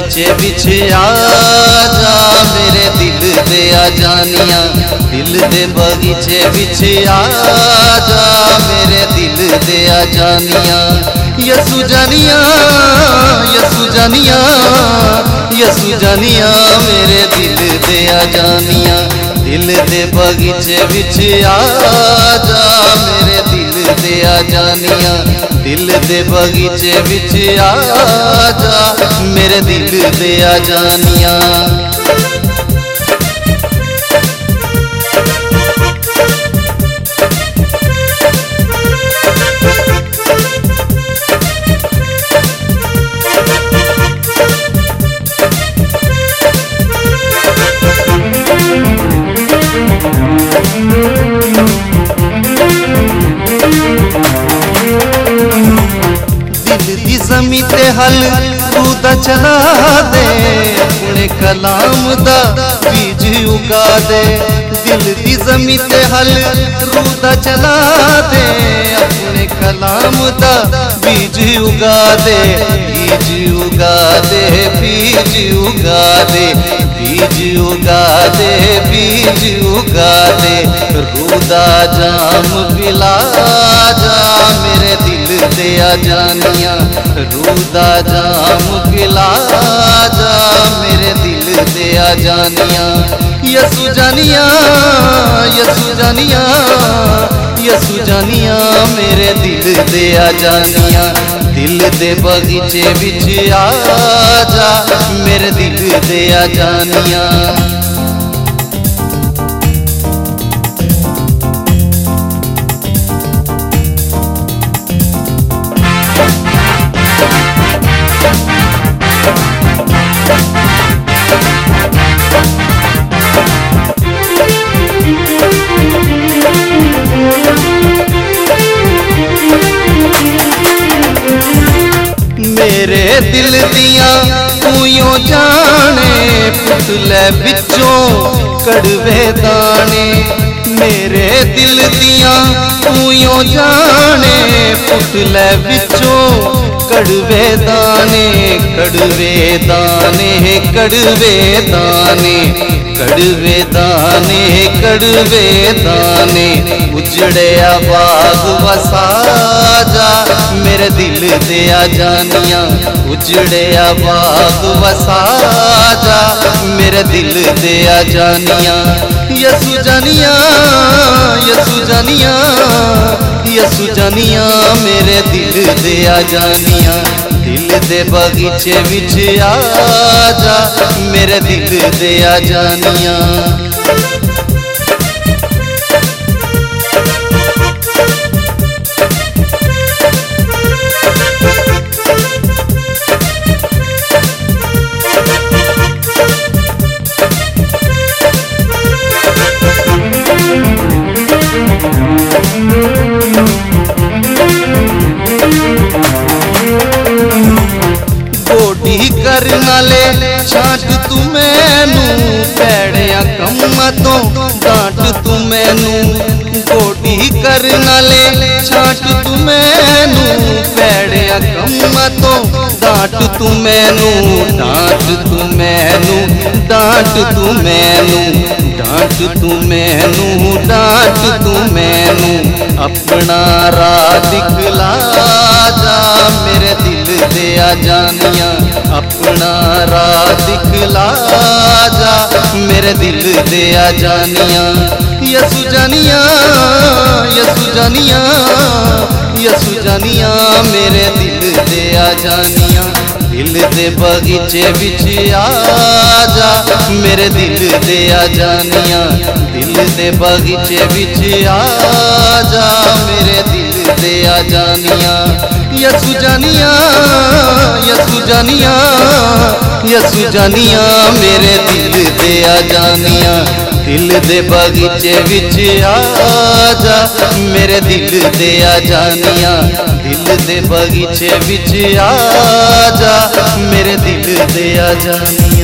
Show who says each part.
Speaker 1: बगीचे विच आ जा मेरे दिल दे आ जानिया, दिल दे बगीचे विच आ जा मेरे दिल दे आ जानिया। यसु जानिया यसु जानिया यसु जानिया मेरे दिल दे आ जानिया, दिल दे बगीचे विच आ जा मेरे दिल दे आ जानिया, दिल दे बगीचे विच आ जा मेरे दिल दे आ जानिया। ज़मीं ते हल तू दा चला दे, अपने कलाम दा बीज उगा दे। दिल दी ज़मीं ते हल तू दा चला दे, अपने कलाम दा बीज उगा दे, बीज उगा दे, बीज उगा दे, बीज उगा दे, बीज उगा दे। रूदा जाम पिला जा मेरे दिल दे आ जानिया, रूदा जाम पिला जा मेरे दिल दे आ जानिया। यसु जानिया यसु जानिया यसु जानिया मेरे दिल दे आ जानिया, दिल दे बगीचे विच आ जा मेरे दिल दे आ जानिया। मेरे दिल दिया तू यो जाने, पुतले बिचों कड़वे दाने। मेरे दिल दिया तू यो जाने, पुतले बिचों कड़वे दाने, कड़वे दाने, कड़वे दाने, कड़वे दाने, कड़वे दाने। उजड़िया बाग वसा जा मेरे दिल दे आ जानिया, उजड़िया बाग वसा जा मेरे दिल दे आ जानिया। यसु जानिया यसु जानिया यसु जानिया मेरे दिल दे आ जानिया, दिल दे बगीचे विच आ जा मेरे दिल दे आ जानिया। गोडी करना ले छाट तू मैनू, पैड़िया कम्मा तो डांट तू मैनू। गोडी करना ले छाट तू मैनू, पैड़िया कम्मा तो डांट तू मैनू, डांट तू मैनू, डांट तू मैनू, डांट तू मैनू, डांट तू मैनू। अपना राह दिखला जा मेरे दिल दे आ जानिया, अपना राह दिखला जा मेरे दिल दे आ जानिया। यसु जानिया यसु जानिया यसु जानिया मेरे दिल दे आ जानिया, दिल दे बगीचे विच आ जा मेरे दिल दे आ जानिया, दिल दे बगीचे विच आ जा मेरे दिल दे आ जानिया। यसु जानिया यसु जानिया यसु जानिया मेरे दिल दे आ जानिया, दिल दे बगीचे विच आ जा मेरे दिल दे आ जानिया, दिल दे बगीचे विच आ जा मेरे दिल दे आ जानिया।